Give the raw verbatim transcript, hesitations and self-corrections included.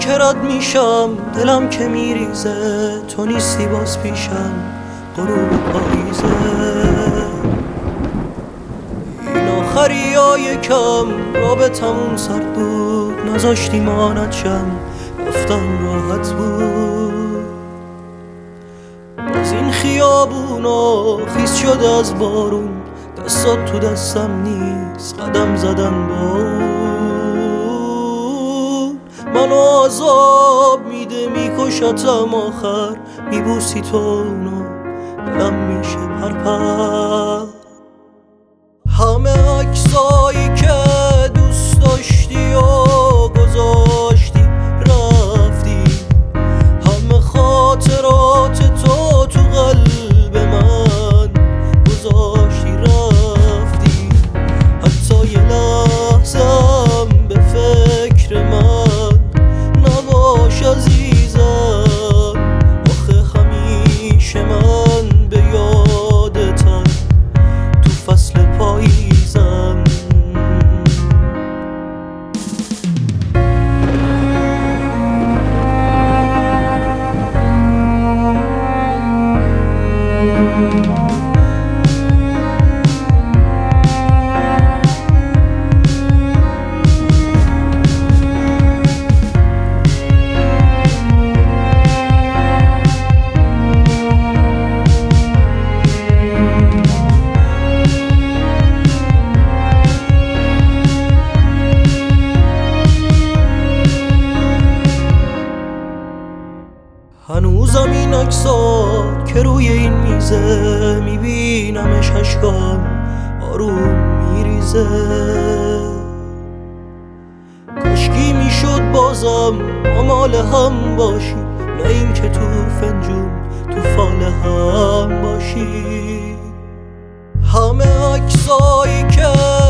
که رد میشم دلم که میریزه، تو نیستی باز پیشم غروب پاییزه. این آخری یا یکم رابطمون سرد بود، نذاشتی مانت شم رفتم راحت بود. باز این خیابونا خیس شده از بارون، دستات تو دستم نیست قدم زدن با اون. منو عذاب میده میکشتم آخر، میبوسی تو اونو دلم میشه پرپر. همه عکسایی که دوست داشتی و گذاشتی رفتی، همه خاطرات تو تو قلب من گذاشتی رفتی. حتی یه لحظم به فکر من نباش عزیزم، آخه همیشه من به یادتم تو فصل پاییزم. هنوزم این عکسات که روی این میزه، میبینمش اشکام آروم میریزه. کاشکی میشد بازم ما مال هم باشی، نه این که تو فنجون تو فال هم باشی. همه عکسایی که